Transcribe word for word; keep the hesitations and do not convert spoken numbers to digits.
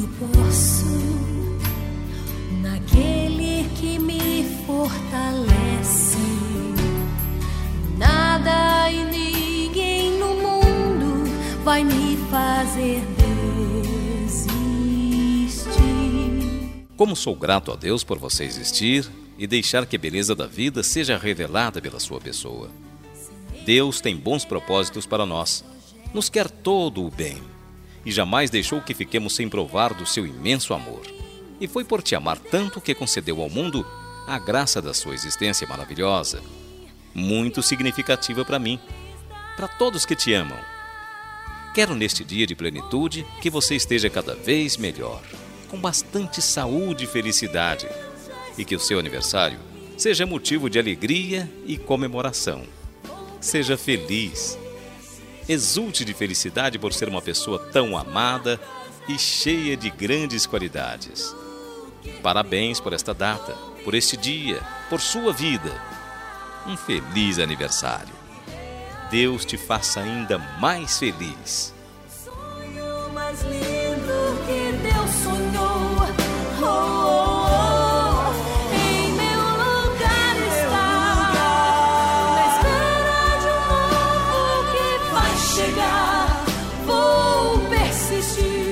Tudo posso naquele que me fortalece. Nada e ninguém no mundo vai me fazer desistir. Como sou grato a Deus por você existir e deixar que a beleza da vida seja revelada pela sua pessoa. Deus tem bons propósitos para nós, nos quer todo o bem e jamais deixou que fiquemos sem provar do seu imenso amor. E foi por te amar tanto que concedeu ao mundo a graça da sua existência maravilhosa, muito significativa para mim, para todos que te amam. Quero neste dia de plenitude que você esteja cada vez melhor, com bastante saúde e felicidade, e que o seu aniversário seja motivo de alegria e comemoração. Seja feliz. Exulte de felicidade por ser uma pessoa tão amada e cheia de grandes qualidades. Parabéns por esta data, por este dia, por sua vida. Um feliz aniversário. Deus te faça ainda mais feliz. Sonho mais lindo que Deus sonhou. Oh, oh, oh. Em meu lugar está, na espera de um novo que vai chegar. Vou persistir.